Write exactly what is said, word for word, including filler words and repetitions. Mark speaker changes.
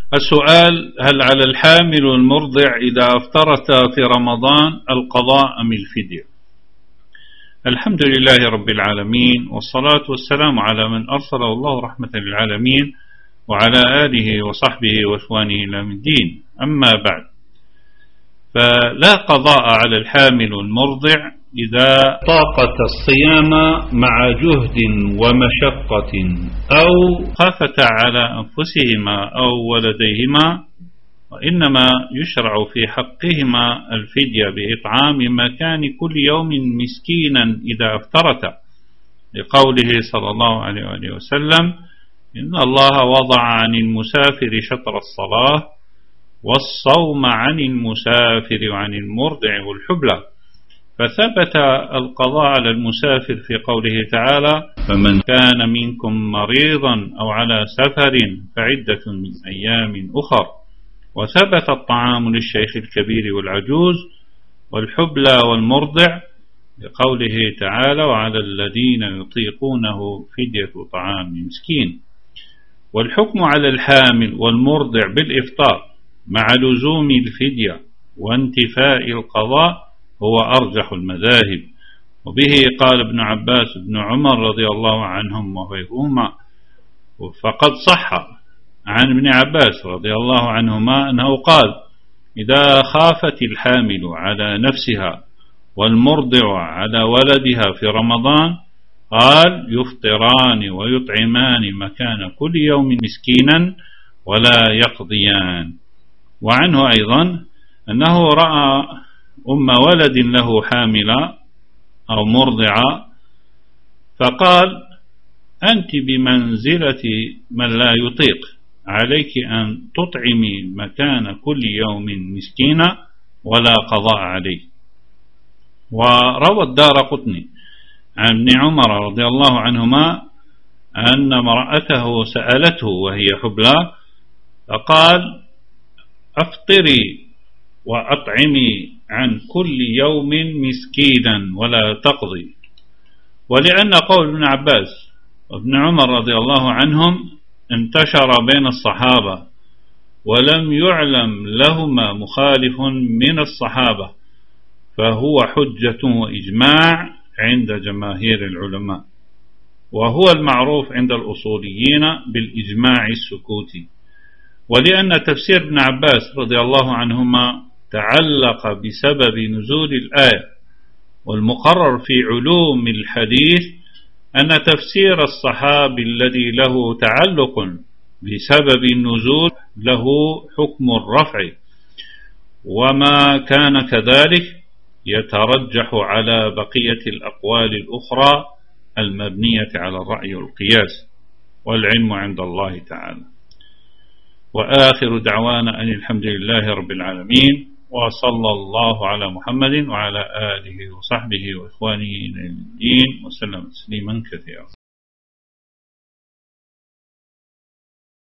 Speaker 1: السؤال: هل على الحامل والمرضع إذا أفطرتا في رمضان القضاء أم الفدية؟ الحمد لله رب العالمين، والصلاة والسلام على من أرسله الله رحمة للعالمين وعلى آله وصحبه وإخوانه إلى يوم الدين. أما بعد، فلا قضاء على الحامل والمرضع إذا طاقت الصيام مع جهد ومشقة أو خافتا على أنفسهما أو ولديهما، وإنما يشرع في حقهما الفدية بإطعام مكان كل يوم مسكينا إذا أفطرتا، لقوله صلى الله عليه وآله وسلم: إن الله وضع عن المسافر شطر الصلاة والصوم عن المسافر وعن المرضع والحبلى. فثبت القضاء على المسافر في قوله تعالى: فمن كان منكم مريضا أو على سفر فعدة من أيام أخر. وثبت الطعام للشيخ الكبير والعجوز والحبلى والمرضع لقوله تعالى: وعلى الذين يطيقونه فدية طعام مسكين. والحكم على الحامل والمرضع بالإفطار مع لزوم الفدية وانتفاء القضاء هو أرجح المذاهب، وبه قال ابن عباس بن عمر رضي الله عنهم وغيرهما. فقد صح عن ابن عباس رضي الله عنهما أنه قال: إذا خافت الحامل على نفسها والمرضع على ولدها في رمضان قال: يفطران ويطعمان مكان كل يوم مسكينا ولا يقضيان. وعنه أيضا أنه رأى أم ولد له حاملة أو مرضعة فقال: أنت بمنزلة من لا يطيق، عليك أن تطعمي مكان كل يوم مسكينا ولا قضاء عليه. وروى الدارقطني عن ابن عمر رضي الله عنهما أن امرأته سألته وهي حبلى فقال: أفطري وأطعمي عن كل يوم مسكينا ولا تقضي. ولأن قول ابن عباس وابن عمر رضي الله عنهم انتشر بين الصحابة ولم يعلم لهما مخالف من الصحابة، فهو حجة وإجماع عند جماهير العلماء، وهو المعروف عند الأصوليين بالإجماع السكوتي. ولأن تفسير ابن عباس رضي الله عنهما تعلق بسبب نزول الآية، والمقرر في علوم الحديث أن تفسير الصحابي الذي له تعلق بسبب النزول له حكم الرفع، وما كان كذلك يترجح على بقية الأقوال الأخرى المبنية على الرأي والقياس، والعلم عند الله تعالى. وآخر دعوانا أن الحمد لله رب العالمين، وصلى الله على محمد وعلى آله وصحبه وإخوانه إلى الدين وسلم تسليما كثيرا.